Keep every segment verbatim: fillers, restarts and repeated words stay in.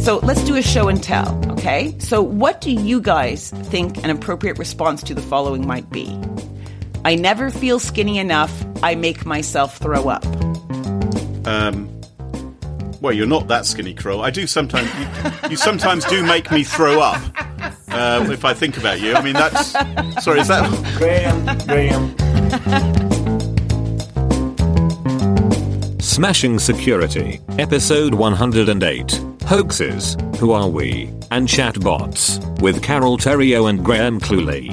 So let's do a show and tell, okay? So what do you guys think an appropriate response to the following might be? I never feel skinny enough. I make myself throw up. Um... Well, you're not that skinny, Kroll. I do sometimes. You, you sometimes do make me throw up uh, if I think about you. I mean, that's. Sorry, is that Graham? Graham. Smashing Security, episode one hundred eight. Hoaxes, Who Are We? And Chatbots with Carol Theriault and Graham Cluley.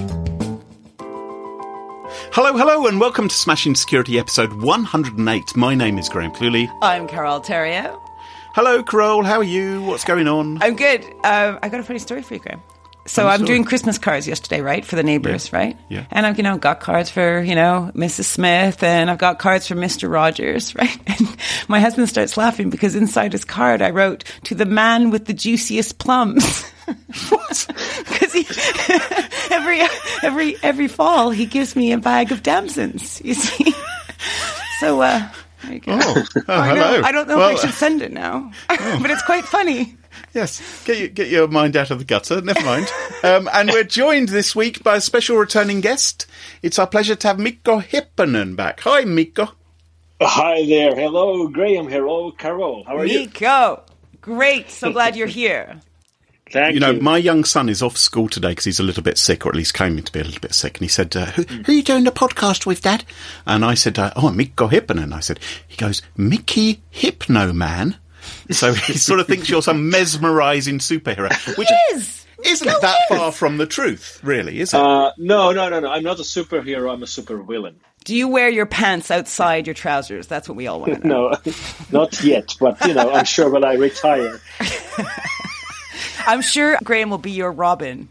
Hello, hello, and welcome to Smashing Security, episode one hundred eight. My name is Graham Cluley. I'm Carol Theriault. Hello, Carol. How are you? What's going on? I'm good. Um, I got a funny story for you, Graham. So I'm, I'm doing Christmas cards yesterday, right, for the neighbours, yeah. right? Yeah. And I've, you know, got cards for, you know, Missus Smith, and I've got cards for Mister Rogers, right? And my husband starts laughing because inside his card I wrote, to the man with the juiciest plums. What? Because he every every every fall he gives me a bag of damsons. You see, so uh, there you go. Oh, oh I hello. Know, I don't know well, if I should send it now, oh. But it's quite funny. Yes, get you, get your mind out of the gutter. Never mind. Um, and we're joined this week by a special returning guest. It's our pleasure to have Mikko Hipponen back. Hi, Mikko. Hi there. Hello, Graham. Hello, Carol. How are Mikko. you? Mikko, great. So glad you're here. Thank you know, you. my young son is off school today because he's a little bit sick, or at least claiming to be a little bit sick. And he said, uh, who, who are you doing the podcast with, Dad? And I said, uh, oh, Mikko Hipponen. I said, he goes, Mickey Hypno Man. So he sort of thinks you're some mesmerising superhero. Which is. Isn't Go it that is. far from the truth, really, is it? Uh, no, no, no, no. I'm not a superhero. I'm a supervillain. Do you wear your pants outside your trousers? That's what we all want to know. No, not yet. But, you know, I'm sure when I retire. I'm sure Graham will be your Robin.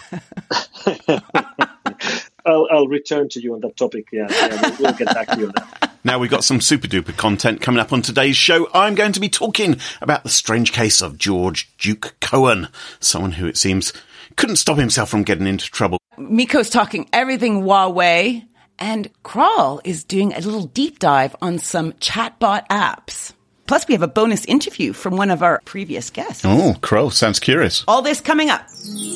I'll, I'll return to you on that topic. Yeah, yeah we'll, we'll get back to you on that. Now we've got some super duper content coming up on today's show. I'm going to be talking about the strange case of George Duke Cohen, someone who it seems couldn't stop himself from getting into trouble. Mikko's talking everything Huawei, and Crawl is doing a little deep dive on some chatbot apps. Plus, we have a bonus interview from one of our previous guests. Oh, Crow, sounds curious. All this coming up.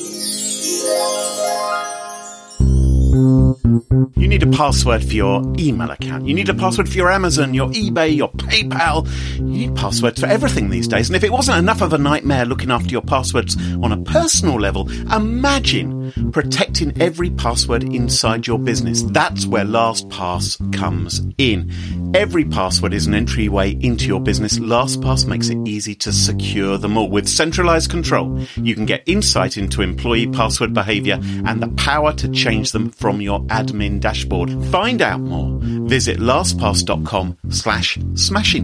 You need a password for your email account. You need a password for your Amazon, your eBay, your PayPal. You need passwords for everything these days. And if it wasn't enough of a nightmare looking after your passwords on a personal level, imagine protecting every password inside your business. That's where LastPass comes in. Every password is an entryway into your business. LastPass makes it easy to secure them all. With centralized control, you can get insight into employee password behavior and the power to change them from your admin dashboard. Find out more. Visit LastPass.com slash smashing.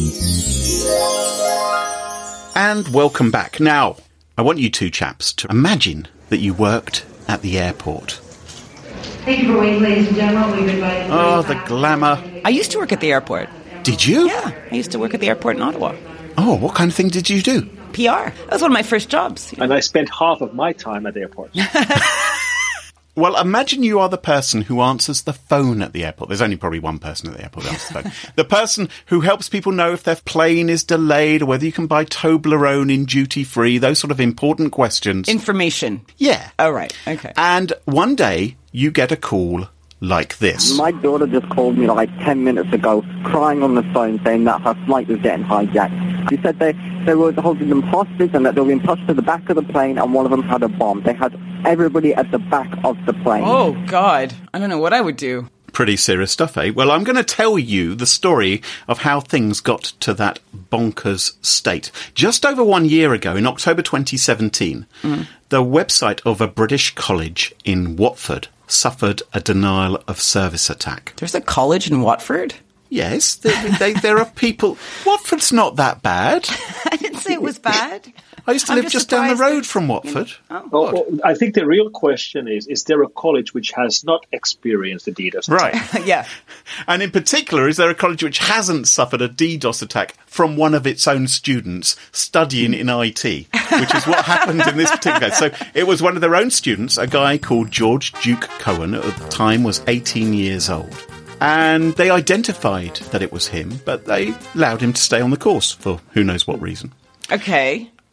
And welcome back. Now, I want you two chaps to imagine that you worked at the airport. Thank you for waiting, ladies and gentlemen. We've invited. Oh, the glamour. I used to work at the airport. Did you? Yeah, I used to work at the airport in Ottawa. Oh, what kind of thing did you do? P R. That was one of my first jobs. And I spent half of my time at the airport. Well, imagine you are the person who answers the phone at the airport. There's only probably one person at the airport who answers the phone. The person who helps people know if their plane is delayed or whether you can buy Toblerone in duty-free, those sort of important questions. Information. Yeah. Oh, right. Okay. And one day you get a call like this. My daughter just called me like ten minutes ago, crying on the phone, saying that her flight was getting hijacked. She said they, they were holding them hostage and that they were being pushed to the back of the plane and one of them had a bomb. They had everybody at the back of the plane. Oh, God. I don't know what I would do. Pretty serious stuff, eh? Well, I'm going to tell you the story of how things got to that bonkers state. Just over one year ago, in October twenty seventeen, mm. the website of a British college in Watford suffered a denial of service attack. There's a college in Watford? Yes, they, they, there are people... Watford's not that bad. I didn't say it was bad. I used to I'm live just just down the surprised road that- from Watford. Oh, Well, well, I think the real question is, is there a college which has not experienced the DDoS attack? Right. yeah. And in particular, is there a college which hasn't suffered a DDoS attack from one of its own students studying in I T, which is what happened in this particular case. So it was one of their own students, a guy called George Duke Cohen, at the time was eighteen years old. And they identified that it was him, but they allowed him to stay on the course for who knows what reason. Okay.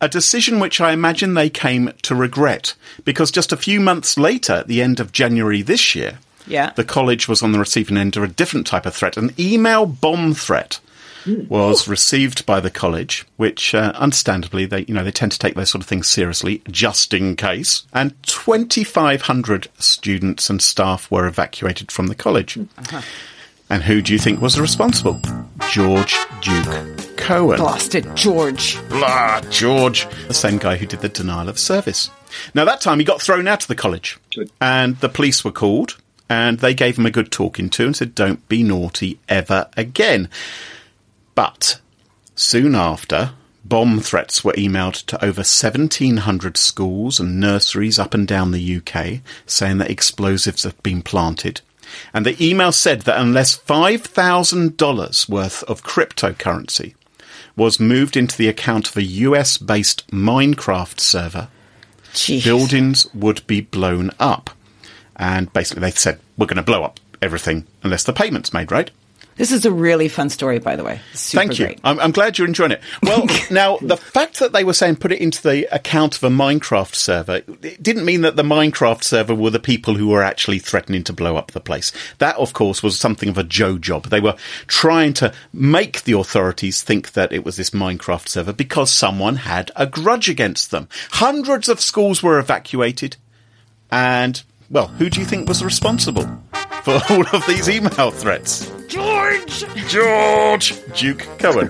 a decision which I imagine they came to regret, because just a few months later, at the end of January this year, yeah. the college was on the receiving end of a different type of threat, an email bomb threat. Was received by the college, which uh, understandably they, you know, they tend to take those sort of things seriously, just in case. And twenty-five hundred students and staff were evacuated from the college. Uh-huh. And who do you think was responsible? George Duke Cohen. Blasted George. Blah, George. The same guy who did the denial of service. Now, that time he got thrown out of the college. Good. And the police were called, and they gave him a good talking to and said, don't be naughty ever again. But soon after, bomb threats were emailed to over seventeen hundred schools and nurseries up and down the U K, saying that explosives have been planted. And the email said that unless five thousand dollars worth of cryptocurrency was moved into the account of a U S-based Minecraft server, Jeez. buildings would be blown up. And basically they said, we're going to blow up everything unless the payment's made, right? This is a really fun story, by the way. Super Thank you. Great. I'm, I'm glad you're enjoying it. Well, now, the fact that they were saying put it into the account of a Minecraft server, it didn't mean that the Minecraft server were the people who were actually threatening to blow up the place. That, of course, was something of a Joe job. They were trying to make the authorities think that it was this Minecraft server because someone had a grudge against them. Hundreds of schools were evacuated. And, well, who do you think was responsible for all of these email threats? George! George! Duke Cohen.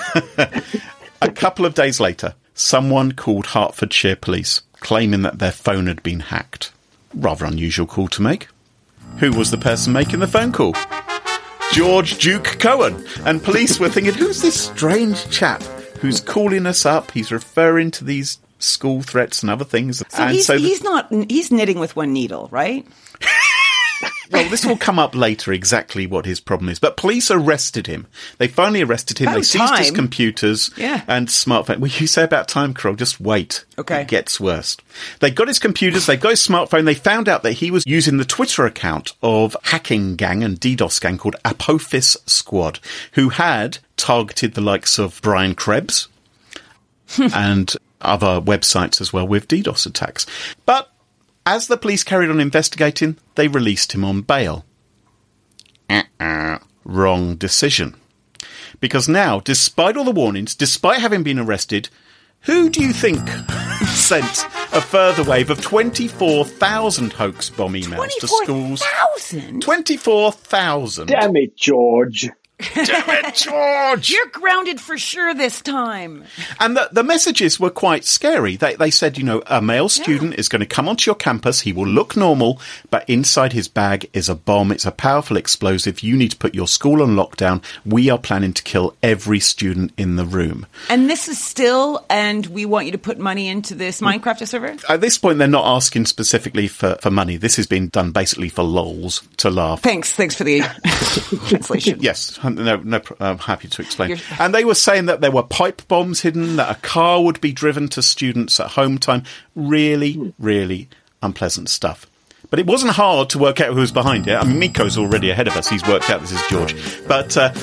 A couple of days later, someone called Hertfordshire Police, claiming that their phone had been hacked. Rather unusual call to make. Who was the person making the phone call? George Duke Cohen. And police were thinking, who's this strange chap who's calling us up? He's referring to these school threats and other things. So and he's, so the- he's not, he's knitting with one needle, right? Well, this will come up later exactly what his problem is. But police arrested him. They finally arrested him. About they seized his time. computers Yeah. and smartphone. Well, you say about time, Carol. Just wait. Okay. It gets worse. They got his computers. They got his smartphone. They found out that he was using the Twitter account of hacking gang and DDoS gang called Apophis Squad, who had targeted the likes of Brian Krebs and other websites as well with DDoS attacks. But as the police carried on investigating, they released him on bail. Uh-uh. Wrong decision. Because now, despite all the warnings, despite having been arrested, who do you think sent a further wave of twenty-four thousand hoax bomb emails to schools? twenty-four thousand? twenty-four thousand. Damn it, George. Damn it, George! You're grounded for sure this time. And the, the messages were quite scary. They, they said, you know, a male student yeah. is going to come onto your campus. He will look normal, but inside his bag is a bomb. It's a powerful explosive. You need to put your school on lockdown. We are planning to kill every student in the room. And this is still, and we want you to put money into this Minecraft server? At this point, they're not asking specifically for, for money. This has been done basically for lols, to laugh. Thanks. Thanks for the translation. Yes. No, no, I'm happy to explain. You're- and they were saying that there were pipe bombs hidden, that a car would be driven to students at home time. Really, really unpleasant stuff. But it wasn't hard to work out who was behind it. I mean, Miko's already ahead of us. He's worked out this is George. But uh,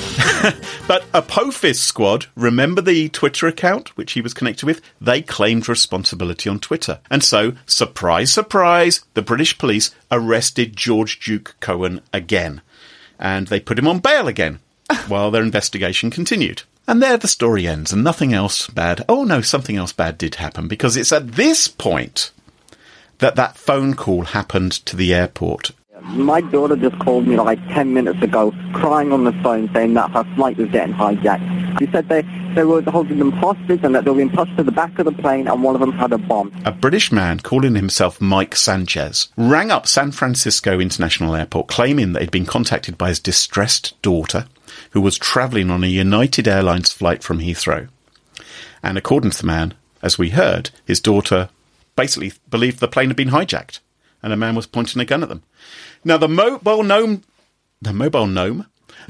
but Apophis Squad, remember the Twitter account which he was connected with? They claimed responsibility on Twitter. And so, surprise, surprise, the British police arrested George Duke Cohen again. And they put him on bail again while their investigation continued. And there the story ends, and nothing else bad. Oh no, something else bad did happen, because it's at this point that that phone call happened to the airport. My daughter just called me like ten minutes ago, crying on the phone, saying that her flight was getting hijacked. She said they, they were holding them hostage and that they were being pushed to the back of the plane and one of them had a bomb. A British man calling himself Mike Sanchez rang up San Francisco International Airport claiming that he'd been contacted by his distressed daughter, who was travelling on a United Airlines flight from Heathrow. And according to the man, as we heard, his daughter basically believed the plane had been hijacked and a man was pointing a gun at them. Now, the mobile gnome... The mobile gnome?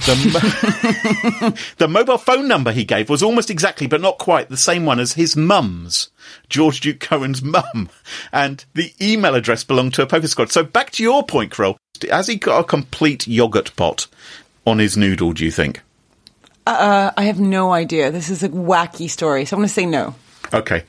The, mo- the mobile phone number he gave was almost exactly, but not quite, the same one as his mum's, George Duke Cohen's mum. And the email address belonged to Apophis Squad. So back to your point, Carol. Has he got a complete yoghurt pot on his noodle, do you think? Uh, I have no idea. This is a wacky story, so I'm going to say no. Okay.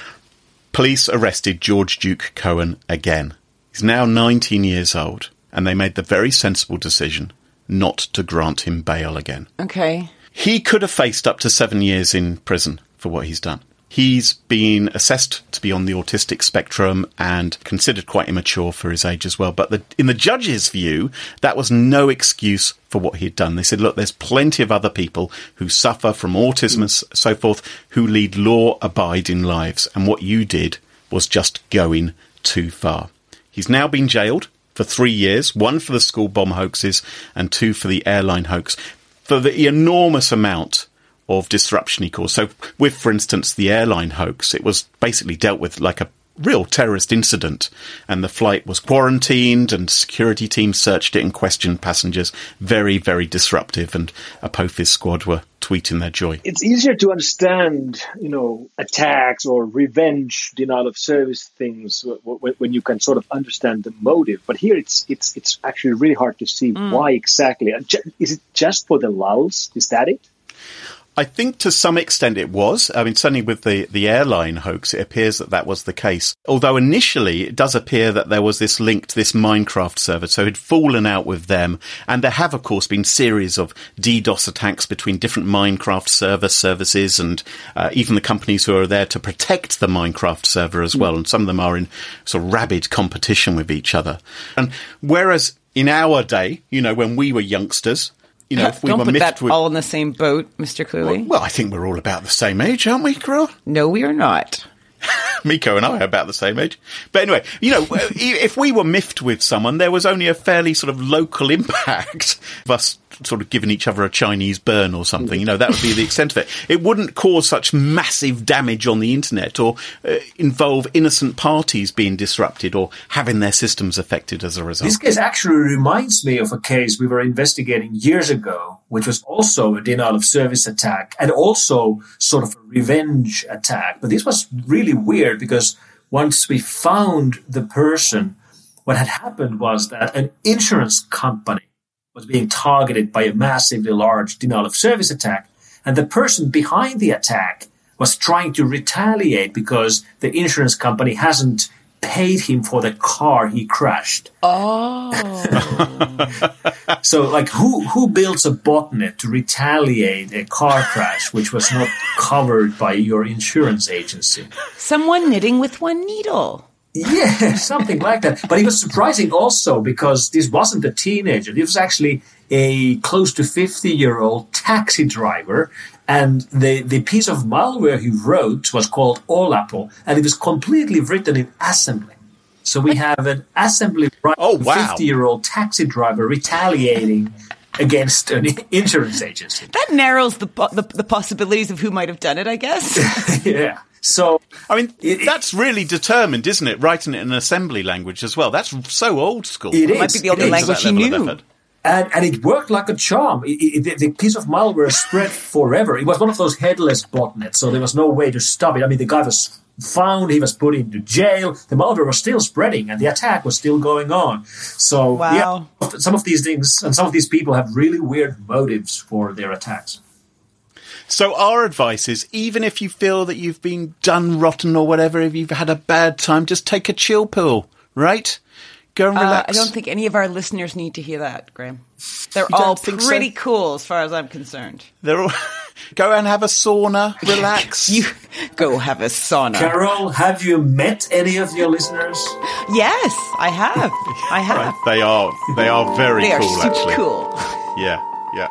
Police arrested George Duke Cohen again. He's now nineteen years old, and they made the very sensible decision not to grant him bail again. Okay. He could have faced up to seven years in prison for what he's done. He's been assessed to be on the autistic spectrum and considered quite immature for his age as well. But the, in the judge's view, that was no excuse for what he'd done. They said, look, there's plenty of other people who suffer from autism and so forth who lead law-abiding lives. And what you did was just going too far. He's now been jailed for three years, one for the school bomb hoaxes and two for the airline hoax, for the enormous amount of disruption he caused. So with, for instance, the airline hoax, it was basically dealt with like a real terrorist incident, and the flight was quarantined and security teams searched it and questioned passengers. Very, very disruptive, and Apophis squad were tweeting their joy. It's easier to understand, you know, attacks or revenge, denial of service things when you can sort of understand the motive. But here it's it's it's actually really hard to see mm. why exactly. Is it just for the lulz? Is that it? I think to some extent it was. I mean, certainly with the, the airline hoax, it appears that that was the case. Although initially it does appear that there was this link to this Minecraft server, so he'd fallen out with them. And there have, of course, been series of DDoS attacks between different Minecraft server services and uh, even the companies who are there to protect the Minecraft server as well. And some of them are in sort of rabid competition with each other. And whereas in our day, you know, when we were youngsters, you know, if we Don't were put miffed that with, all in the same boat, Mister Cluley. Well, well, I think we're all about the same age, aren't we, Carol? No, we are not. Miko and I are about the same age. But anyway, you know, if we were miffed with someone, there was only a fairly sort of local impact of us sort of giving each other a Chinese burn or something. You know, that would be the extent of it. It wouldn't cause such massive damage on the internet or uh, involve innocent parties being disrupted or having their systems affected as a result. This case actually reminds me of a case we were investigating years ago, which was also a denial of service attack and also sort of a revenge attack. But this was really weird because once we found the person, what had happened was that an insurance company was being targeted by a massively large denial of service attack. And the person behind the attack was trying to retaliate because the insurance company hasn't paid him for the car he crashed. Oh. So, like, who, who builds a botnet to retaliate a car crash which was not covered by your insurance agency? Someone knitting with one needle. Yeah, something like that. But it was surprising also because this wasn't a teenager. This was actually a close to fifty-year-old taxi driver. And the, the piece of malware he wrote was called Olapple, and it was completely written in assembly. So we have an assembly oh, wow. fifty-year-old taxi driver retaliating against an insurance agency. That narrows the, the, the possibilities of who might have done it, I guess. Yeah. So, I mean, it, that's really determined, isn't it? Writing it in an assembly language as well. That's so old school. It, it might be the only language he knew. And, and it worked like a charm. It, it, the piece of malware spread forever. It was one of those headless botnets, so there was no way to stop it. I mean, the guy was found, he was put into jail. The malware was still spreading, and the attack was still going on. So, wow. yeah, some of these things and some of these people have really weird motives for their attacks. So our advice is, even if you feel that you've been done rotten or whatever, if you've had a bad time, just take a chill pill, right? Go and relax. Uh, I don't think any of our listeners need to hear that, Graham. They're all pretty so? cool as far as I'm concerned. They're all go and have a sauna, relax. You go have a sauna. Carol, have you met any of your listeners? Yes, I have. I have. Right. They are they are very they cool, are super actually. cool. Yeah, yeah.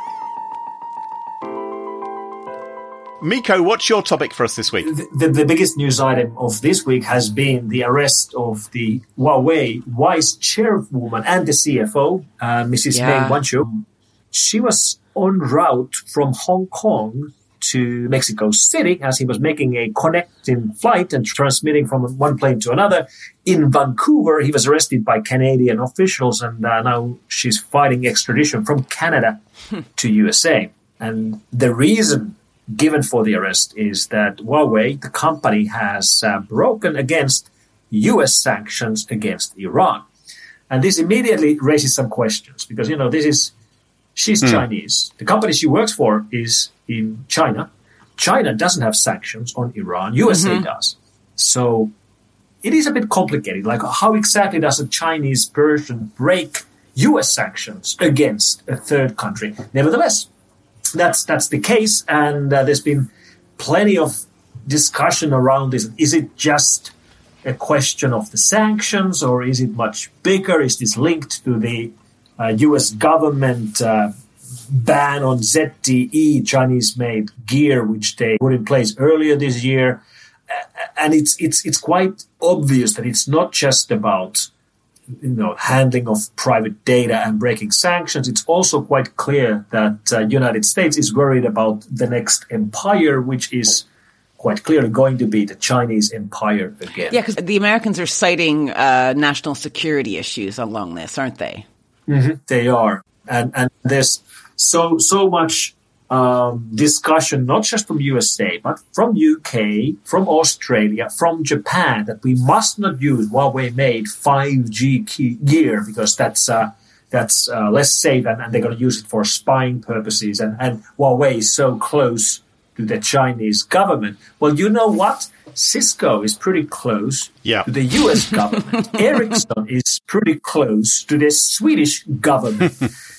Miko, what's your topic for us this week? The, the, the biggest news item of this week has been the arrest of the Huawei vice chairwoman and the C F O, uh, Missus Yeah. Meng Wanzhou. She was en route from Hong Kong to Mexico City as he was making a connecting flight and transmitting from one plane to another. In Vancouver, he was arrested by Canadian officials, and uh, now she's fighting extradition from Canada to U S A. And the reason given for the arrest is that Huawei, the company, has uh, broken against U S sanctions against Iran. And this immediately raises some questions because, you know, this is, she's mm. Chinese. The company she works for is in China. China doesn't have sanctions on Iran. U S A mm-hmm. does. So it is a bit complicated. Like, how exactly does a Chinese person break U S sanctions against a third country? Nevertheless, that's that's the case, and uh, there's been plenty of discussion around this. Is it just a question of the sanctions, or is it much bigger? Is this linked to the uh, U S government uh, ban on Z T E, Chinese-made gear, which they put in place earlier this year? And it's it's it's quite obvious that it's not just about, you know, handling of private data and breaking sanctions. It's also quite clear that uh, United States is worried about the next empire, which is quite clearly going to be the Chinese empire again. Yeah, because the Americans are citing uh, national security issues along this, aren't they? Mm-hmm. They are, and and there's so so much. Um, discussion, not just from U S A, but from U K, from Australia, from Japan, that we must not use Huawei-made five G gear because that's uh, that's uh, less safe, and, and they're going to use it for spying purposes. And, and Huawei is so close to the Chinese government. Well, you know what? Cisco is pretty close yeah. to the U S government. Ericsson is pretty close to the Swedish government.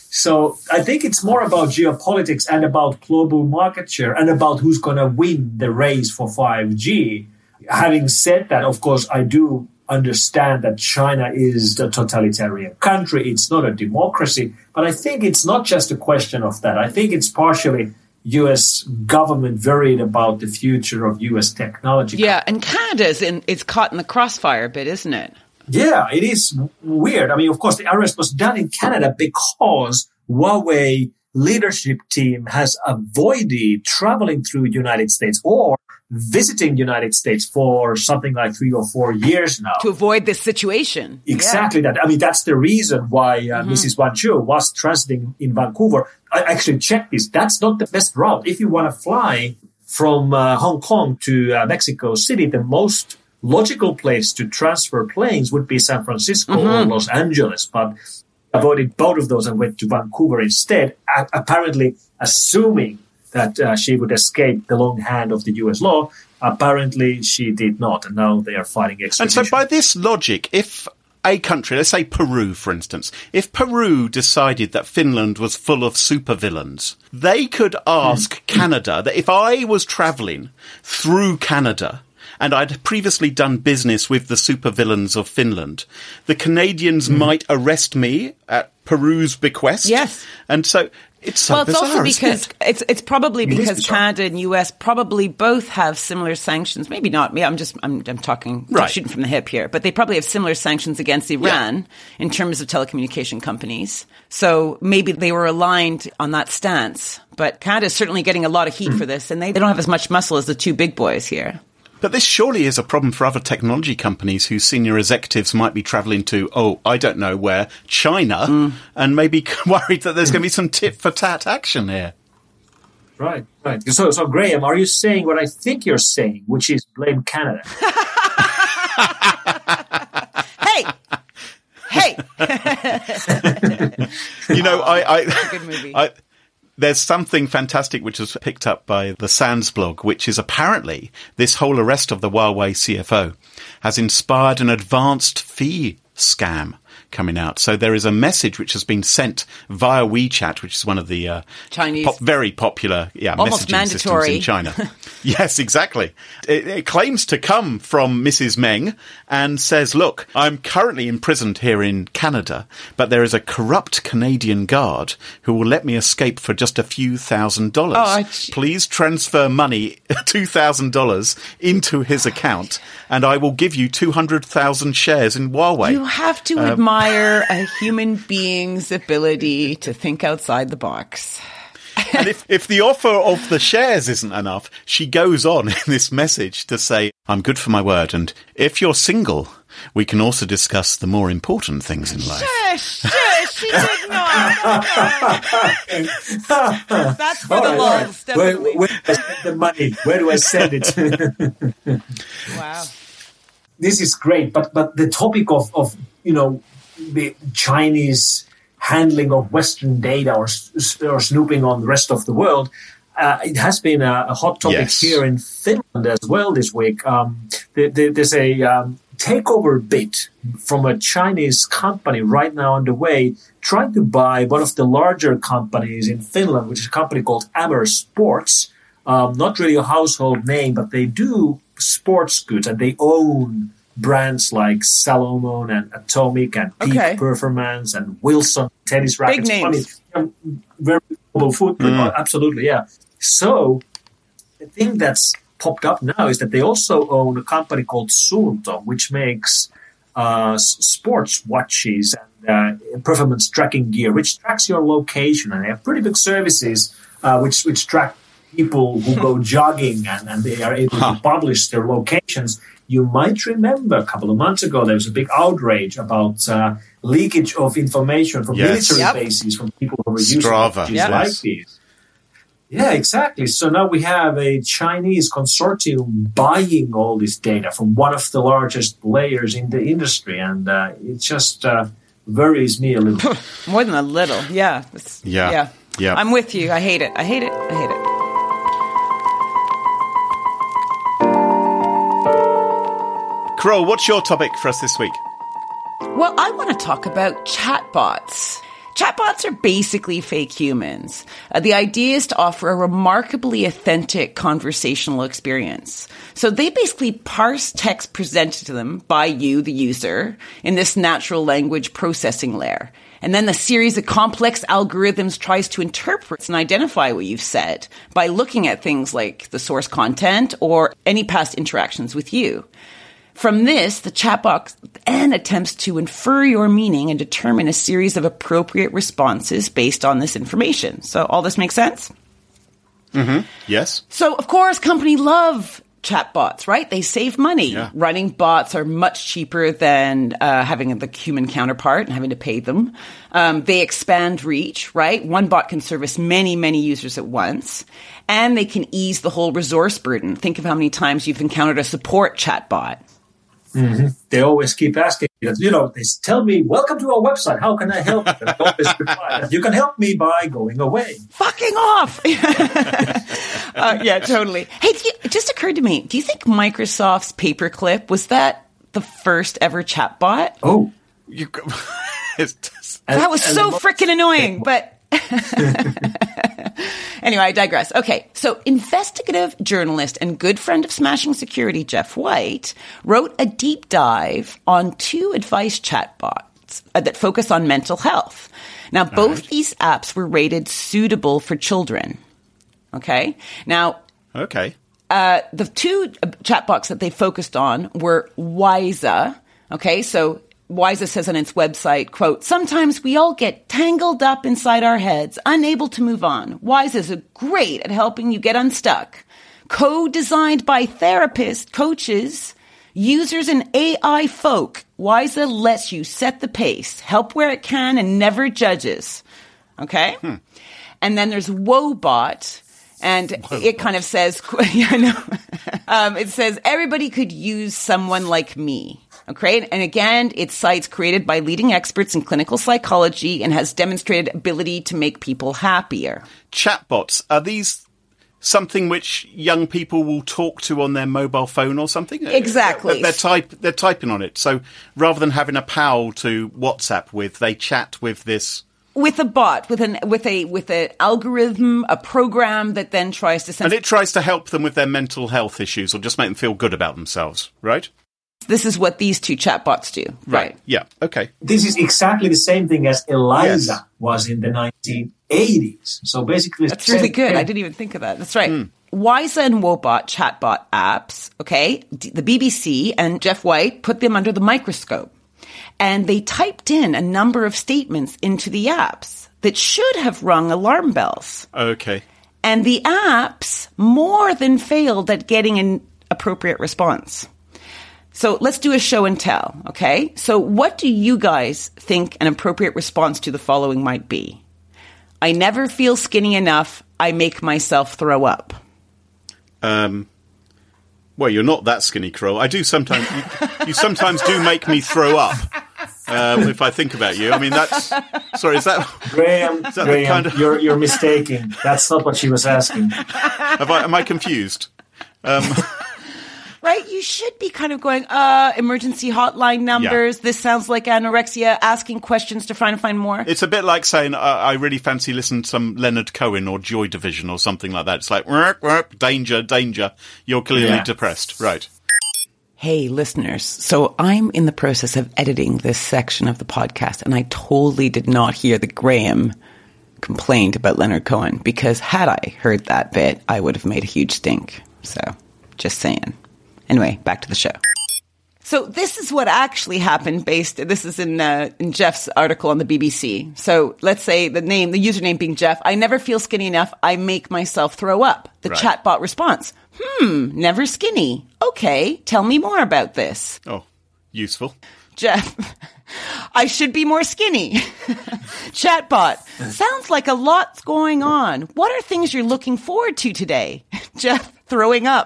So I think it's more about geopolitics and about global market share and about who's going to win the race for five G. Having said that, of course, I do understand that China is a totalitarian country. It's not a democracy. But I think it's not just a question of that. I think it's partially U S government worried about the future of U S technology. Yeah, and Canada's in, it's caught in the crossfire a bit, isn't it? Yeah, it is weird. I mean, of course, the arrest was done in Canada because Huawei leadership team has avoided traveling through the United States or visiting the United States for something like three or four years now. To avoid this situation. Exactly yeah. that. I mean, that's the reason why uh, mm-hmm. Missus Wan Chu was transiting in Vancouver. I actually checked this. That's not the best route. If you want to fly from uh, Hong Kong to uh, Mexico City, the most logical place to transfer planes would be San Francisco mm-hmm. or Los Angeles, but avoided both of those and went to Vancouver instead, a- apparently assuming that uh, she would escape the long hand of the U S law. Apparently she did not, and now they are fighting extradition. And so by this logic, if a country, let's say Peru, for instance, if Peru decided that Finland was full of supervillains, they could ask mm. Canada that if I was travelling through Canada and I'd previously done business with the supervillains of Finland, the Canadians mm. might arrest me at Peru's bequest. Yes. And so it's so well, it's bizarre, also because it? it's it's probably it because Canada and U S probably both have similar sanctions. Maybe not. Yeah, I'm just I'm I'm talking right. I'm shooting from the hip here, but they probably have similar sanctions against Iran yeah. in terms of telecommunication companies. So maybe they were aligned on that stance. But Canada is certainly getting a lot of heat mm. for this, and they, they don't have as much muscle as the two big boys here. But this surely is a problem for other technology companies whose senior executives might be travelling to, oh, I don't know where, China, mm. and maybe worried that there's going to be some tit-for-tat action here. Right, right. So, so, Graham, are you saying what I think you're saying, which is blame Canada? Hey! Hey! You know, I... I It's a good movie. I, There's something fantastic which was picked up by the Sands blog, which is apparently this whole arrest of the Huawei C F O has inspired an advanced fee scam coming out. So there is a message which has been sent via WeChat, which is one of the uh, Chinese, pop, very popular yeah, almost messaging mandatory. systems in China. Yes, exactly. It, it claims to come from Missus Meng and says, look, I'm currently imprisoned here in Canada, but there is a corrupt Canadian guard who will let me escape for just a few thousand dollars. Oh, I... Please transfer money, two thousand dollars, into his account, and I will give you two hundred thousand shares in Huawei. You have to um, admire a human being's ability to think outside the box. And if, if the offer of the shares isn't enough, she goes on in this message to say, I'm good for my word, and if you're single, we can also discuss the more important things in life. Shush, shush, she did not. That's for all the right, lulz, right. Where, definitely. where do I send the money? Where do I send it? Wow. This is great, but but the topic of, of you know, the Chinese handling of Western data or, or snooping on the rest of the world, uh, it has been a, a hot topic Yes. here in Finland as well this week. Um, there, there, there's a um, takeover bid from a Chinese company right now underway, trying to buy one of the larger companies in Finland, which is a company called Amber Sports. Um, not really a household name, but they do sports goods, and they own brands like Salomon and Atomic and Peak Okay. Performance and Wilson tennis rackets. Big names. I mean, um, very global footprint. Mm. Oh, absolutely, yeah. So the thing that's popped up now is that they also own a company called Suunto, which makes uh, s- sports watches and uh, performance tracking gear, which tracks your location. And they have pretty big services uh, which which track people who go jogging, and, and they are able Huh. to publish their locations. You might remember a couple of months ago there was a big outrage about uh, leakage of information from Yes. military Yep. bases from people who were using Strava, watches yes. like these. Yeah, exactly. So now we have a Chinese consortium buying all this data from one of the largest players in the industry, and uh, it just uh, worries me a little. More than a little. Yeah. It's- Yeah. Yeah. Yeah. I'm with you. I hate it. I hate it. I hate it. Carole, what's your topic for us this week? Well, I want to talk about chatbots. Chatbots are basically fake humans. Uh, the idea is to offer a remarkably authentic conversational experience. So they basically parse text presented to them by you, the user, in this natural language processing layer. And then a series of complex algorithms tries to interpret and identify what you've said by looking at things like the source content or any past interactions with you. From this, the chatbot then attempts to infer your meaning and determine a series of appropriate responses based on this information. So all this makes sense? Yes. So, of course, companies love chatbots, right? They save money. Yeah. Running bots are much cheaper than uh, having the human counterpart and having to pay them. Um, they expand reach, right? One bot can service many, many users at once. And they can ease the whole resource burden. Think of how many times you've encountered a support chatbot. They always keep asking, you know, they tell me, welcome to our website. How can I help you? And I always reply, you can help me by going away. Fucking off. uh, yeah, totally. Hey, do you, it just occurred to me. Do you think Microsoft's Paperclip, was that the first ever chatbot? Oh. You, it's just, And- That was and so the- freaking annoying, but anyway, I digress. Okay, so investigative journalist and good friend of Smashing Security, Jeff White, wrote a deep dive on two advice chatbots uh, that focus on mental health. Now, both these apps were rated suitable for children. Okay, now okay. uh, the two chatbots that they focused on were Wyza. Okay, so Wyza says on its website, quote, sometimes we all get tangled up inside our heads, unable to move on. Wyza is great at helping you get unstuck. Co-designed by therapists, coaches, users, and A I folk, Wyza lets you set the pace, help where it can, and never judges. Okay? Hmm. And then there's Woebot. And it kind of says, yeah, no. um, it says, everybody could use someone like me. Okay. And again, it's sites created by leading experts in clinical psychology and has demonstrated ability to make people happier. Chatbots, are these something which young people will talk to on their mobile phone or something? Exactly. They're, they're, type, they're typing on it. So rather than having a pal to WhatsApp with, they chat with this. With a bot, with an with a with an algorithm, a program that then tries to send. And it tries to help them with their mental health issues or just make them feel good about themselves, right? This is what these two chatbots do, right? Yeah. Okay. This is exactly the same thing as Eliza Yes. was in the nineteen eighties. So basically, it's That's the really same good. thing. I didn't even think of that. That's right. Mm. Wyza and Woebot chatbot apps, okay, the B B C and Jeff White put them under the microscope. And they typed in a number of statements into the apps that should have rung alarm bells. Okay. And the apps more than failed at getting an appropriate response. So let's do a show and tell, okay? So what do you guys think an appropriate response to the following might be? I never feel skinny enough. I make myself throw up. Um, well, you're not that skinny, Carole. I do sometimes. You, you sometimes do make me throw up. uh, if I think about you. I mean, that's... Sorry, is that... Graham, is that Graham the kind of, you're, you're mistaken. That's not what she was asking. have I, am I confused? Um, right? You should be kind of going, uh, emergency hotline numbers. Yeah. This sounds like anorexia, asking questions to try and find more. It's a bit like saying, uh, I really fancy listening to some Leonard Cohen or Joy Division or something like that. It's like, work, work, danger, danger. You're clearly yeah. depressed. Right. Hey, listeners. So I'm in the process of editing this section of the podcast, and I totally did not hear that Graham complained about Leonard Cohen, because had I heard that bit, I would have made a huge stink. So, just saying. Anyway, back to the show. So this is what actually happened based, this is in, uh, in Jeff's article on the B B C. So let's say the name, the username being Jeff, I never feel skinny enough, I make myself throw up. The right. chatbot response, hmm, never skinny. Okay, tell me more about this. Oh, useful. Jeff, I should be more skinny. Chatbot, sounds like a lot's going on. What are things you're looking forward to today? Jeff, throwing up.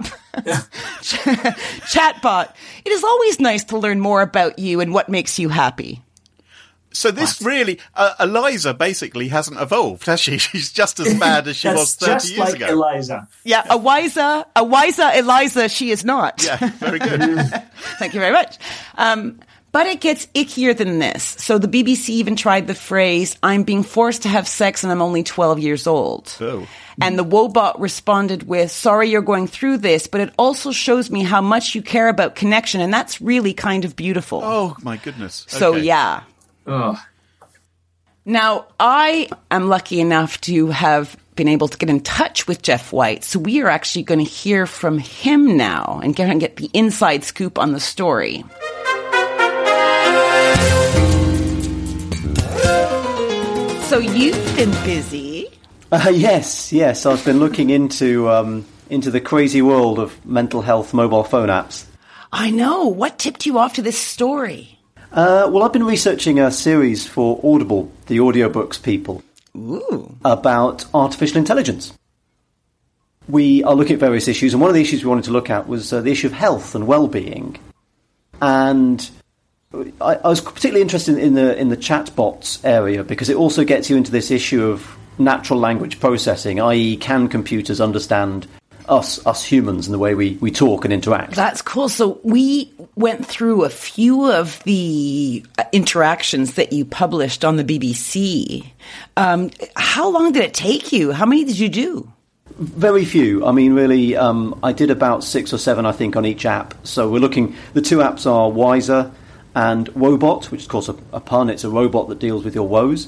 Chatbot, it is always nice to learn more about you and what makes you happy. So this what? really, uh, Eliza basically hasn't evolved, has she? She's just as bad as she was thirty just years like ago. Eliza. Yeah, a wiser, a wiser Eliza she is not. Yeah, very good. Thank you very much. Um, But it gets ickier than this. So the B B C even tried the phrase, I'm being forced to have sex and I'm only twelve years old. Oh. And the Wobot responded with, sorry you're going through this, but it also shows me how much you care about connection, and that's really kind of beautiful. Oh, my goodness. Okay. So, yeah. Oh. Now, I am lucky enough to have been able to get in touch with Jeff White, so we are actually going to hear from him now and get, and get the inside scoop on the story. So you've been busy. Uh, yes, yes. I've been looking into um, into the crazy world of mental health mobile phone apps. I know. What tipped you off to this story? Uh, well, I've been researching a series for Audible, the audiobooks people, Ooh. about artificial intelligence. We are looking at various issues, and one of the issues we wanted to look at was uh, the issue of health and well-being. And I, I was particularly interested in the in the chatbots area because it also gets you into this issue of natural language processing, that is, can computers understand us, us humans, and the way we, we talk and interact? That's cool. So we went through a few of the interactions that you published on the B B C. Um, how long did it take you? How many did you do? Very few. I mean, really, um, I did about six or seven, I think, on each app. So we're looking, the two apps are Wiser and Wobot, which is, of course, a, a pun. It's a robot that deals with your woes.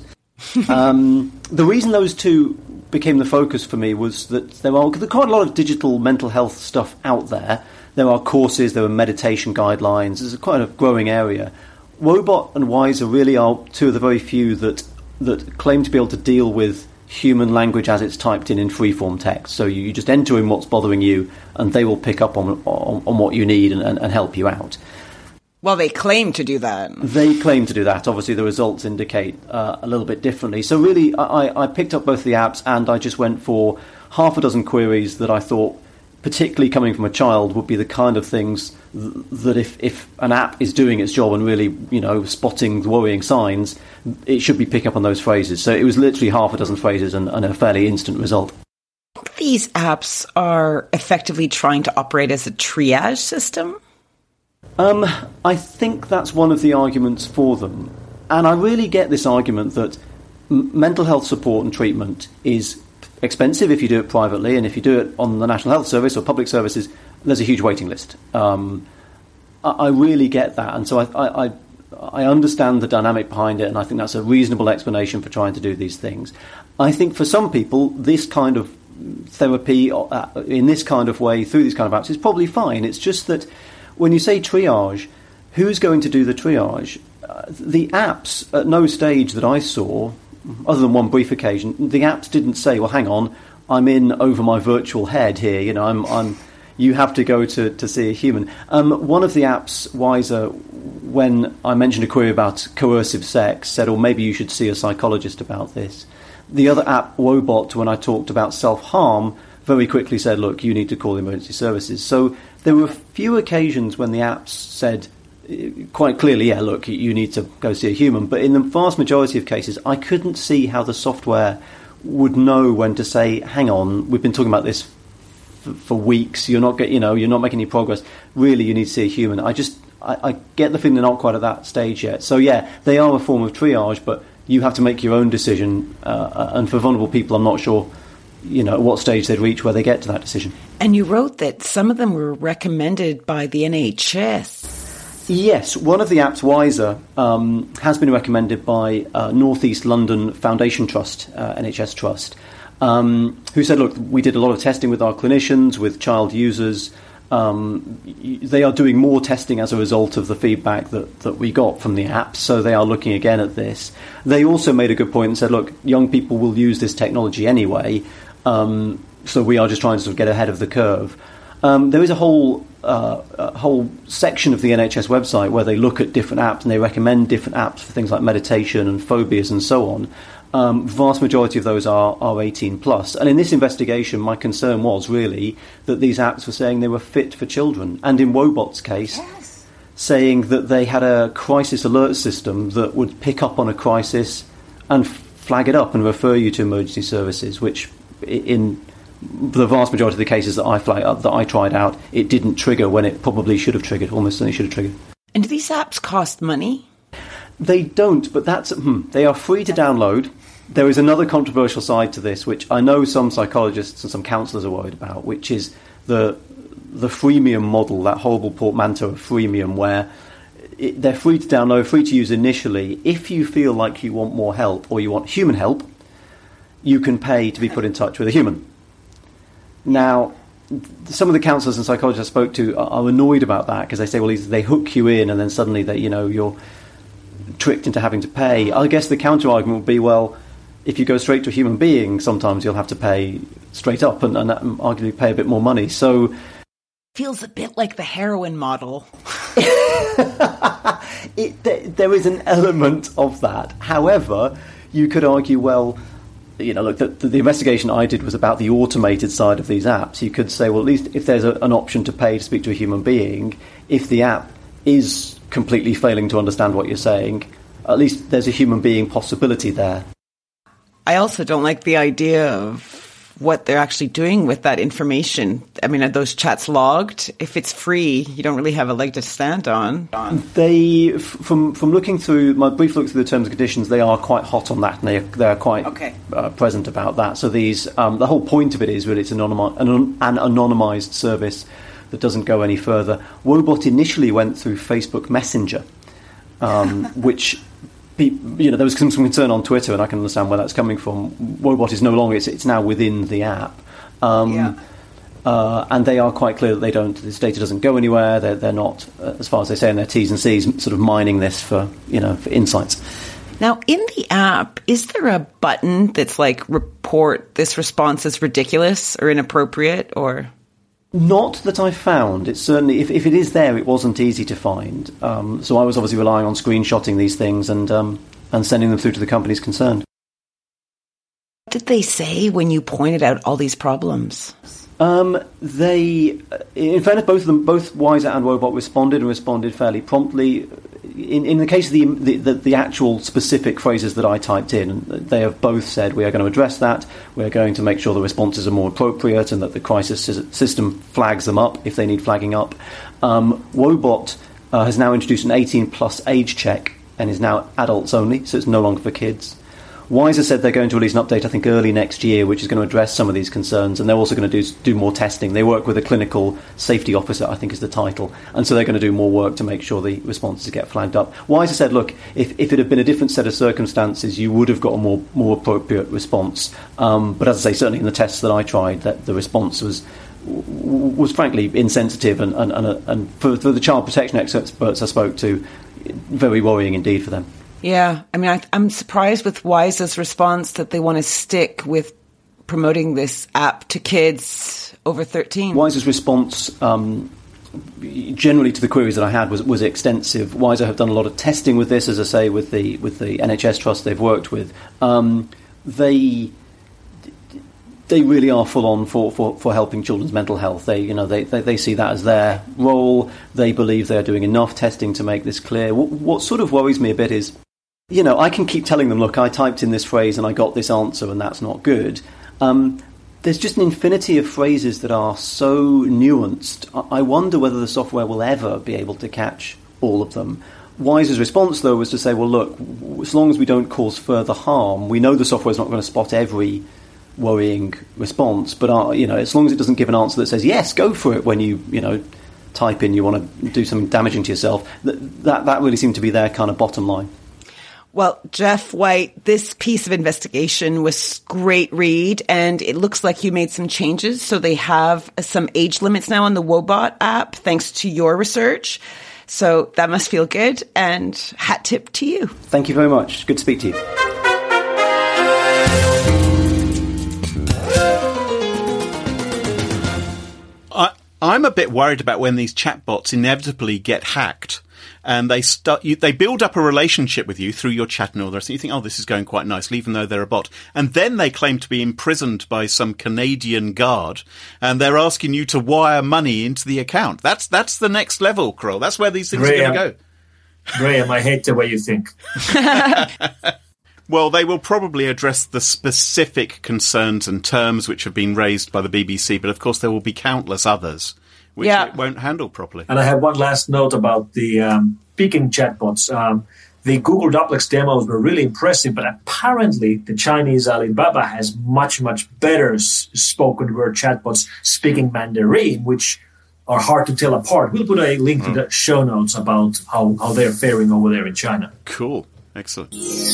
um, the reason those two became the focus for me was that there are, there are quite a lot of digital mental health stuff out there. There are courses, there are meditation guidelines. There's quite a growing area. Wobot and Wiser really are two of the very few that that claim to be able to deal with human language as it's typed in in free-form text. So you, you just enter in what's bothering you, and they will pick up on on, on what you need and, and, and help you out. Well, they claim to do that. They claim to do that. Obviously, the results indicate uh, a little bit differently. So really, I, I picked up both the apps, and I just went for half a dozen queries that I thought, particularly coming from a child, would be the kind of things th- that if, if an app is doing its job and really, you know, spotting the worrying signs, it should be picking up on those phrases. So it was literally half a dozen phrases and, and a fairly instant result. These apps are effectively trying to operate as a triage system? Um, I think that's one of the arguments for them. And I really get this argument that m- mental health support and treatment is expensive if you do it privately, and if you do it on the National Health Service or public services, there's a huge waiting list. Um, I, I really get that, and so I, I, I understand the dynamic behind it, and I think that's a reasonable explanation for trying to do these things. I think for some people, this kind of therapy uh, in this kind of way, through these kind of apps, is probably fine. It's just that when you say triage, who's going to do the triage? Uh, the apps, at no stage that I saw, other than one brief occasion, the apps didn't say, well, hang on, I'm in over my virtual head here, you know, I'm, I'm, you have to go to, to see a human. Um, one of the apps, Wiser, when I mentioned a query about coercive sex, said, oh, maybe you should see a psychologist about this. The other app, Wobot, when I talked about self-harm, very quickly said, look, you need to call emergency services. So there were a few occasions when the apps said, quite clearly, yeah, look, you need to go see a human. But in the vast majority of cases, I couldn't see how the software would know when to say, hang on, we've been talking about this f- for weeks, you're not get, you know, you're not making any progress. Really, you need to see a human. I just, I, I get the feeling they're not quite at that stage yet. So yeah, they are a form of triage, but you have to make your own decision. Uh, and for vulnerable people, I'm not sure, you know, at what stage they'd reach where they get to that decision. And you wrote that some of them were recommended by the N H S. Yes, one of the apps, Wiser, um, has been recommended by uh, North East London Foundation Trust, uh, N H S Trust, um, who said, look, we did a lot of testing with our clinicians, with child users. Um, they are doing more testing as a result of the feedback that, that we got from the apps, so they are looking again at this. They also made a good point and said, look, young people will use this technology anyway, um, so we are just trying to sort of get ahead of the curve. Um, there is a whole uh, a whole section of the N H S website where they look at different apps and they recommend different apps for things like meditation and phobias and so on. Um, vast majority of those are, are eighteen plus. And in this investigation, my concern was really that these apps were saying they were fit for children. And in Wobot's case, yes. saying that they had a crisis alert system that would pick up on a crisis and flag it up and refer you to emergency services, which in the vast majority of the cases that I flag up, that I tried out, it didn't trigger when it probably should have triggered, almost certainly should have triggered. And do these apps cost money? They don't, but that's hmm, they are free to download. There is another controversial side to this, which I know some psychologists and some counsellors are worried about, which is the the freemium model, that horrible portmanteau of freemium, where it, they're free to download, free to use initially. If you feel like you want more help or you want human help, you can pay to be put in touch with a human. Now, some of the counsellors and psychologists I spoke to are, are annoyed about that because they say, well, they hook you in and then suddenly they, you know, you're tricked into having to pay. I guess the counter argument would be, well, if you go straight to a human being, sometimes you'll have to pay straight up and, and arguably pay a bit more money. So feels a bit like the heroin model. it, there, there is an element of that. However, you could argue, well, you know, look, the, the investigation I did was about the automated side of these apps. You could say, well, at least if there's a, an option to pay to speak to a human being, if the app is completely failing to understand what you're saying, at least there's a human being possibility there. I also don't like the idea of what they're actually doing with that information. I mean, are those chats logged? If it's free, you don't really have a leg to stand on. They, f- from from looking through, my brief look through the terms and conditions, they are quite hot on that, and they they're quite okay. uh, present about that. So these, um, the whole point of it is really it's anonymi- an, an anonymised service that doesn't go any further. Wobot initially went through Facebook Messenger, um, which... You know, there was some, some concern on Twitter, and I can understand where that's coming from. Wobot is no longer; it's, it's now within the app, um, yeah. uh, and they are quite clear that they don't. This data doesn't go anywhere. They're, they're not, uh, as far as they say in their T's and C's, sort of mining this for you know for insights. Now, in the app, is there a button that's like report this response is ridiculous or inappropriate, or? Not that I found. It's certainly, if, if it is there, it wasn't easy to find. Um, so I was obviously relying on screenshotting these things and um, and sending them through to the companies concerned. What did they say when you pointed out all these problems? Um, they, in fairness, both of them, both Wiser and Wobot responded and responded fairly promptly. In, in the case of the, the, the, the actual specific phrases that I typed in, they have both said we are going to address that, we are going to make sure the responses are more appropriate and that the crisis system flags them up if they need flagging up. Um, Wobot uh, has now introduced an eighteen plus age check and is now adults only, so it's no longer for kids. Wiser said they're going to release an update, I think, early next year, which is going to address some of these concerns, and they're also going to do do more testing. They work with a clinical safety officer, I think is the title, and so they're going to do more work to make sure the responses get flagged up. Wiser said, look, if, if it had been a different set of circumstances, you would have got a more more appropriate response. Um, but as I say, certainly in the tests that I tried, that the response was was frankly insensitive, and, and, and, and for, for the child protection experts I spoke to, very worrying indeed for them. Yeah, I mean, I, I'm surprised with Wiser's response that they want to stick with promoting this app to kids over thirteen. Wiser's response, um, generally to the queries that I had, was, was extensive. Wiser have done a lot of testing with this, as I say, with the with the N H S Trust they've worked with. Um, they they really are full on for, for, for helping children's mental health. They, you know, they, they, they see that as their role. They believe they're doing enough testing to make this clear. What, what sort of worries me a bit is, you know, I can keep telling them, look, I typed in this phrase and I got this answer and that's not good. Um, there's just an infinity of phrases that are so nuanced. I wonder whether the software will ever be able to catch all of them. Wise's response, though, was to say, well, look, as long as we don't cause further harm, we know the software is not going to spot every worrying response, but uh, you know, as long as it doesn't give an answer that says yes, go for it when you you know type in you want to do something damaging to yourself, that that, that really seemed to be their kind of bottom line. Well, Jeff White, this piece of investigation was great read, and it looks like you made some changes. So they have some age limits now on the Woebot app, thanks to your research. So that must feel good, and hat tip to you. Thank you very much. Good to speak to you. I, I'm a bit worried about when these chatbots inevitably get hacked and they start, you, they build up a relationship with you through your chat and all the rest. And you think, oh, this is going quite nicely, even though they're a bot. And then they claim to be imprisoned by some Canadian guard, and they're asking you to wire money into the account. That's that's the next level, Kroll. That's where these things Graham, are going to go. Graham, I hate the way you think. Well, they will probably address the specific concerns and terms which have been raised by the B B C, but of course there will be countless others which yeah. it won't handle properly. And I have one last note about the um, speaking chatbots. Um, the Google Duplex demos were really impressive, but apparently the Chinese Alibaba has much, much better s- spoken word chatbots speaking Mandarin, which are hard to tell apart. We'll put a link mm. to the show notes about how, how they're faring over there in China. Cool. Excellent.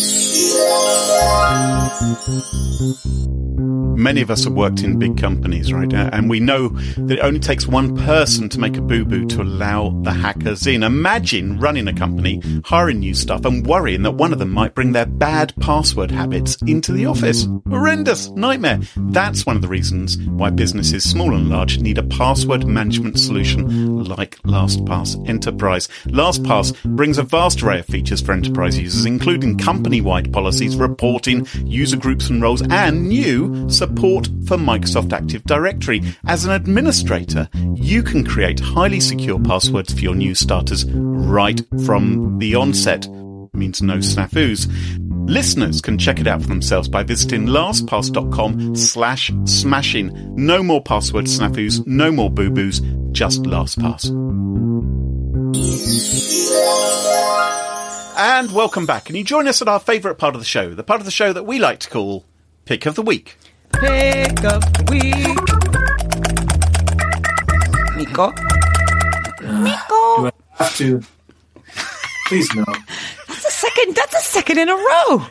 Many of us have worked in big companies, right? And we know that it only takes one person to make a boo-boo to allow the hackers in. Imagine running a company, hiring new staff, and worrying that one of them might bring their bad password habits into the office. Horrendous. Nightmare. That's one of the reasons why businesses, small and large, need a password management solution like LastPass Enterprise. LastPass brings a vast array of features for enterprise users, including company-wide policies, reporting, user groups and roles, and new support for Microsoft Active Directory. As an administrator, you can create highly secure passwords for your new starters right from the onset. It means no snafus. Listeners can check it out for themselves by visiting lastpass.com slash smashing. No more password snafus, no more boo-boos, just LastPass. And welcome back. And you join us at our favourite part of the show, the part of the show that we like to call Pick of the Week. Pick of the Week. Nico? Nico? Do I have to? Please no. That's a second, that's a second in a row.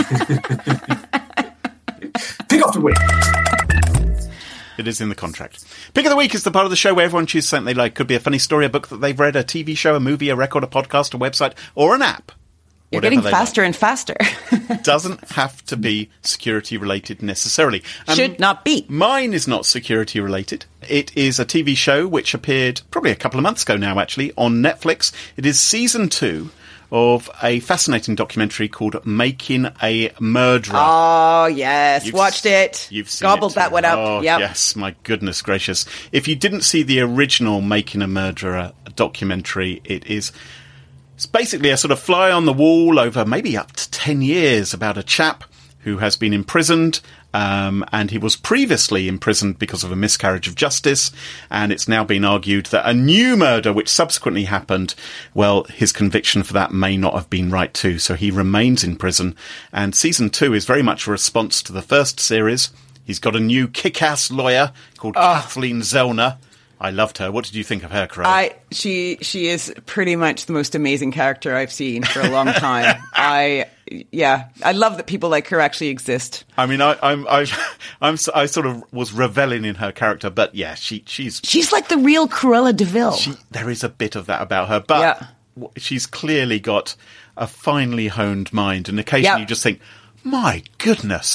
Pick of the Week. It is in the contract. Pick of the Week is the part of the show where everyone chooses something they like. Could be a funny story, a book that they've read, a T V show, a movie, a record, a podcast, a website, or an app. You're getting faster like. and faster. Doesn't have to be security related necessarily. Um, Should not be. Mine is not security related. It is a T V show which appeared probably a couple of months ago now, actually, on Netflix. It is season two of a fascinating documentary called Making a Murderer. Oh, yes. You've, Watched it. You've seen Gobbled it. that one up. Oh, yep. yes. My goodness gracious. If you didn't see the original Making a Murderer documentary, it is... It's basically a sort of fly on the wall over maybe up to ten years about a chap who has been imprisoned, um, and he was previously imprisoned because of a miscarriage of justice, and it's now been argued that a new murder which subsequently happened, well, his conviction for that may not have been right too, so he remains in prison. And season two is very much a response to the first series. He's got a new kick-ass lawyer called oh. Kathleen Zellner. I loved her. What did you think of her, Carol? I she she is pretty much the most amazing character I've seen for a long time. I yeah, I love that people like her actually exist. I mean, I, I'm I I'm I sort of was reveling in her character, but yeah, she she's she's like the real Cruella de Vil. She, there is a bit of that about her, but yeah. she's clearly got a finely honed mind, and occasionally yep. you just think, my goodness.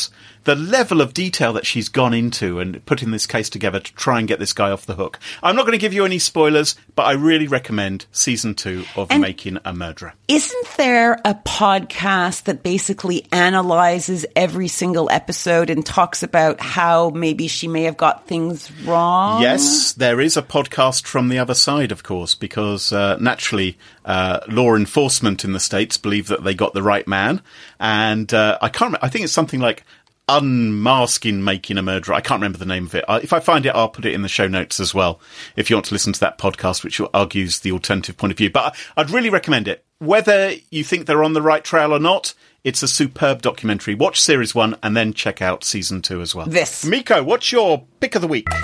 the level of detail that she's gone into and putting this case together to try and get this guy off the hook. I'm not going to give you any spoilers, but I really recommend season two of and Making a Murderer. Isn't there a podcast that basically analyzes every single episode and talks about how maybe she may have got things wrong? Yes, there is a podcast from the other side, of course, because uh, naturally uh, law enforcement in the States believe that they got the right man. And uh, I can't remember, I think it's something like Unmasking Making a Murderer. I can't remember the name of it. Uh, if I find it, I'll put it in the show notes as well, if you want to listen to that podcast, which argues the alternative point of view. But I'd really recommend it. Whether you think they're on the right trail or not, it's a superb documentary. Watch series one and then check out season two as well. This. Miko, what's your pick of the week?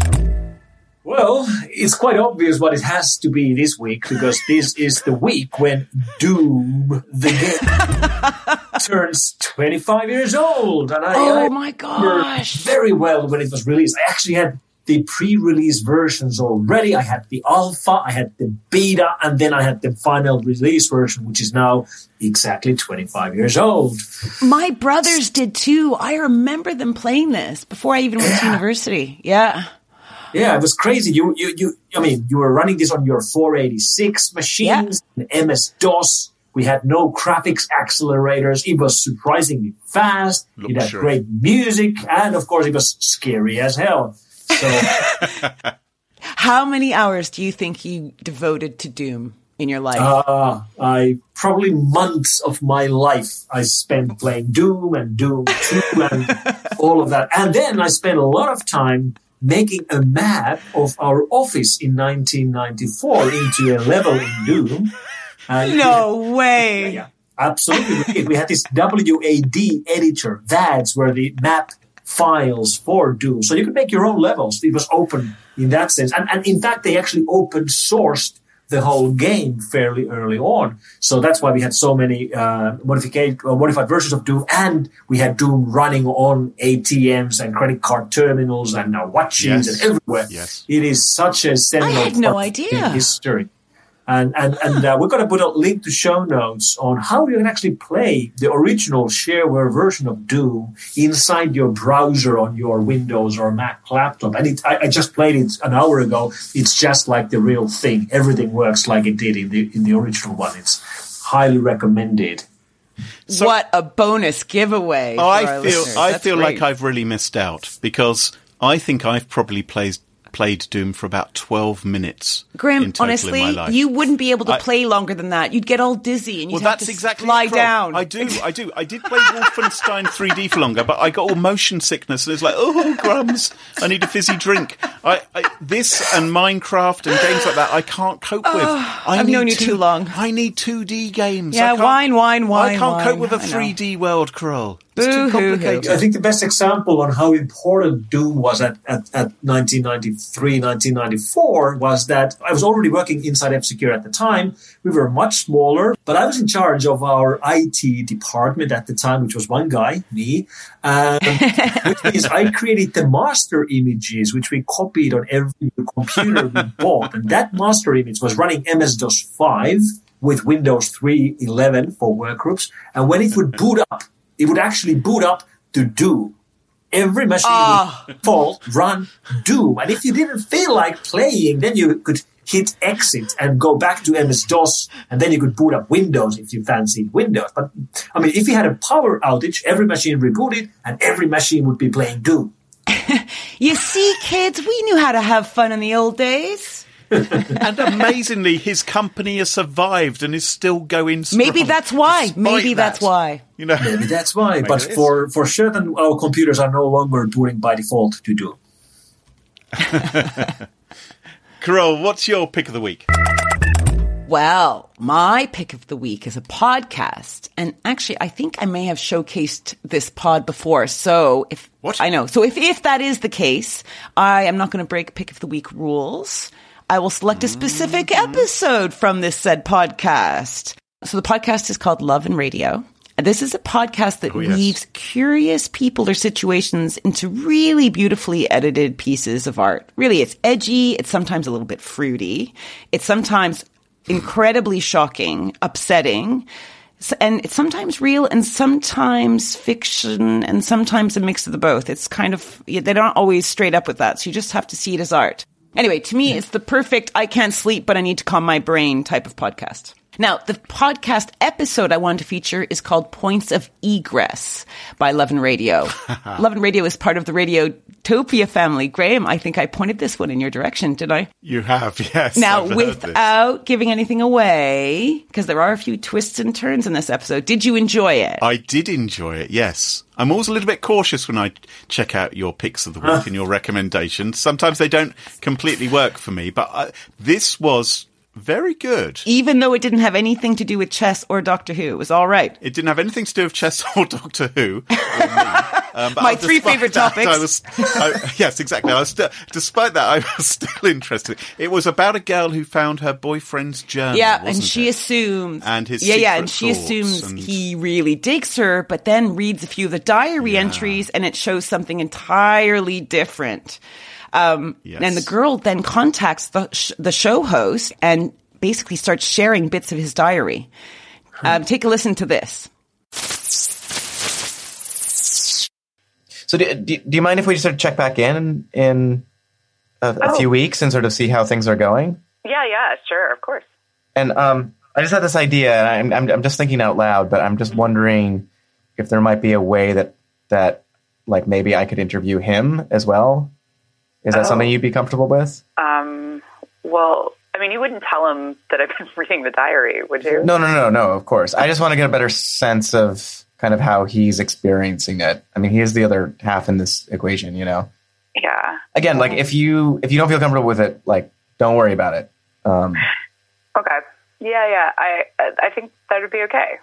Well, it's quite obvious what it has to be this week, because this is the week when Doom, the game, turns twenty-five years old. And I, oh I my gosh. Very well when it was released. I actually had the pre-release versions already. I had the alpha, I had the beta, and then I had the final release version, which is now exactly twenty-five years old. My brothers did too. I remember them playing this before I even went yeah. to university. Yeah. Yeah, it was crazy. You, you, you, I mean, you were running this on your four eighty-six machines, yeah. M S DOS. We had no graphics accelerators. It was surprisingly fast. Look, it had sure. great music. And of course, it was scary as hell. So, how many hours do you think you devoted to Doom in your life? Uh, I probably months of my life I spent playing Doom and Doom two and all of that. And then I spent a lot of time making a map of our office in nineteen ninety-four into a level in Doom. And no had, way. Yeah, absolutely. We had this W A D editor. That's where the map files for Doom. So you could make your own levels. It was open in that sense. And, and in fact, they actually open sourced the whole game fairly early on. So that's why we had so many uh, modified, uh, modified versions of Doom, and we had Doom running on A T Ms and credit card terminals and uh, watches yes. and everywhere. Yes. It is such a seminal I had no idea. history. And and and uh, we're going to put a link to show notes on how you can actually play the original shareware version of Doom inside your browser on your Windows or Mac laptop. And it, I, I just played it an hour ago. It's just like the real thing. Everything works like it did in the in the original one. It's highly recommended. So, what a bonus giveaway! Oh, I feel listeners. I That's feel great. like I've really missed out, because I think I've probably played. played Doom for about twelve minutes. Grim, in total honestly, in my life. you wouldn't be able to I, play longer than that. You'd get all dizzy and you'd well, have that's to exactly lie the down. I do, I do. I did play Wolfenstein three D for longer, but I got all motion sickness and it's like, oh, grums, I need a fizzy drink. I, I, this and Minecraft and games like that, I can't cope with. Oh, I I've need known you two, too long. I need two D games. Yeah, wine, wine, wine, I can't wine. cope with a three D world, Kroll. It's too complicated. I think the best example on how important Doom was at, at, at nineteen ninety-three, nineteen ninety-four was that I was already working inside F-Secure at the time. We were much smaller, but I was in charge of our I T department at the time, which was one guy, me, um, which means I created the master images, which we copied on every new computer we bought. And that master image was running M S DOS five with Windows three eleven for workgroups. And when it would boot up, it would actually boot up to Doom. Every machine oh. would default run Doom. And if you didn't feel like playing, then you could hit exit and go back to M S DOS, and then you could boot up Windows if you fancied Windows. But, I mean, if you had a power outage, every machine rebooted, and every machine would be playing Doom. You see, kids, we knew how to have fun in the old days. And amazingly, his company has survived and is still going strong. Maybe that's why. Maybe that's that. why. You know, maybe that's why. Maybe but for, for certain, our computers are no longer booting by default to Doom. Carol, what's your pick of the week? Well, my pick of the week is a podcast. And actually, I think I may have showcased this pod before. So if what? I know. So if, if that is the case, I am not going to break pick of the week rules. I will select a specific mm-hmm. episode from this said podcast. So the podcast is called Love and Radio. And this is a podcast that oh, yes. weaves curious people or situations into really beautifully edited pieces of art. Really, it's edgy. It's sometimes a little bit fruity. It's sometimes incredibly shocking, upsetting. S- And it's sometimes real and sometimes fiction and sometimes a mix of the both. It's kind of, yeah, they're not always straight up with that. So you just have to see it as art. Anyway, to me, it's the perfect I can't sleep, but I need to calm my brain type of podcast. Now, the podcast episode I wanted to feature is called Points of Egress by Love and Radio. Love and Radio is part of the Radiotopia family. Graham, I think I pointed this one in your direction, did I? You have, yes. Now, I've heard without giving anything away, because there are a few twists and turns in this episode, did you enjoy it? I did enjoy it, yes. I'm always a little bit cautious when I check out your picks of the week and your recommendations. Sometimes they don't completely work for me, but I, this was very good. Even though it didn't have anything to do with chess or Doctor Who, it was all right. It didn't have anything to do with chess or Doctor Who. Or um, My three favourite that, topics. I was, I, yes, exactly. I was still, despite that, I was still interested. It was about a girl who found her boyfriend's journal. Yeah, wasn't and she it? assumes. And his yeah, yeah, secret and she thoughts assumes and- he really digs her, but then reads a few of the diary Yeah. entries, and it shows something entirely different. Um, Yes. And the girl then contacts the sh- the show host and basically starts sharing bits of his diary. Um, take a listen to this. So do, do, do you mind if we just sort of check back in in a, a Oh. few weeks and sort of see how things are going? Yeah, yeah, sure, of course. And um, I just had this idea, and I'm, I'm, I'm just thinking out loud, but I'm just wondering if there might be a way that, that like, maybe I could interview him as well. Is that Oh. something you'd be comfortable with? Um, well, I mean, you wouldn't tell him that I've been reading the diary, would you? No, no, no, no, of course. I just want to get a better sense of kind of how he's experiencing it. I mean, he is the other half in this equation, you know? Yeah. Again, like, if you if you don't feel comfortable with it, like, don't worry about it. Um, Okay. Yeah, yeah. I I think that would be okay.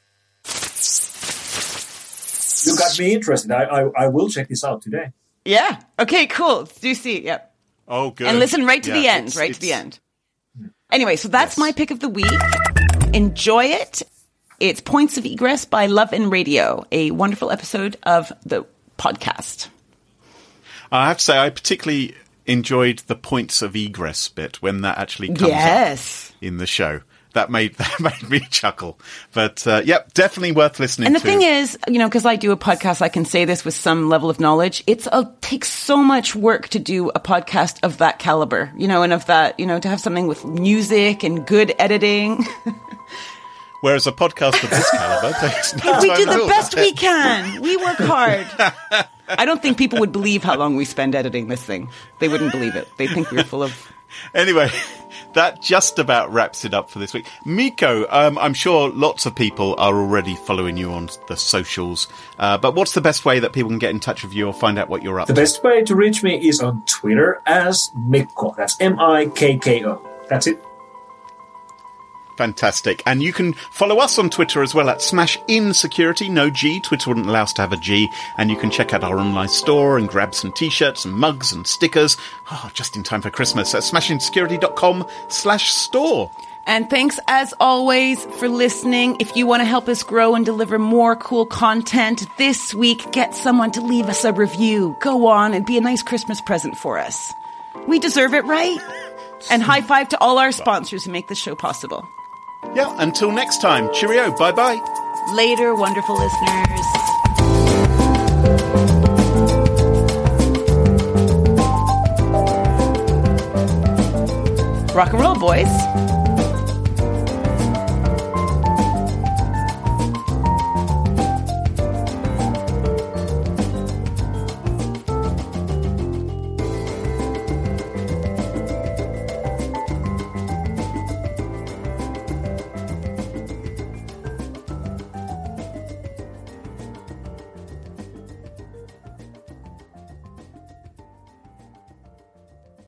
You got me interested. I, I, I will check this out today. Yeah. Okay, cool. Do see. Yep. Oh, good. And listen right to Yeah, the end, it's- right to the it's- end. Anyway, so that's Yes. my pick of the week. Enjoy it. It's Points of Egress by Love and Radio, a wonderful episode of the podcast. I have to say, I particularly enjoyed the points of egress bit when that actually comes Yes. up in the show. That made that made me chuckle. But uh, yep, definitely worth listening And the to. thing is, you know, because I do a podcast, I can say this with some level of knowledge. It's a, takes so much work to do a podcast of that caliber, you know, and of that, you know, to have something with music and good editing. Whereas a podcast of this caliber takes no We time do at the all. best we can. We work hard. I don't think people would believe how long we spend editing this thing. They wouldn't believe it. They think we're full of... Anyway, that just about wraps it up for this week. Miko, um, I'm sure lots of people are already following you on the socials. Uh, but what's the best way that people can get in touch with you or find out what you're up The to? best way to reach me is on Twitter as Mikko. That's M I K K O. That's it. Fantastic. And you can follow us on Twitter as well at Smash In Security. No G. Twitter wouldn't allow us to have a G. And you can check out our online store and grab some t-shirts and mugs and stickers. Oh, just in time for Christmas at smashinsecurity.com slash store. And thanks, as always, for listening. If you want to help us grow and deliver more cool content this week, get someone to leave us a review. Go on and be a nice Christmas present for us. We deserve it, right? And high five to all our sponsors who make this show possible. Yeah, until next time. Cheerio. Bye-bye. Later, wonderful listeners. Rock and roll, boys.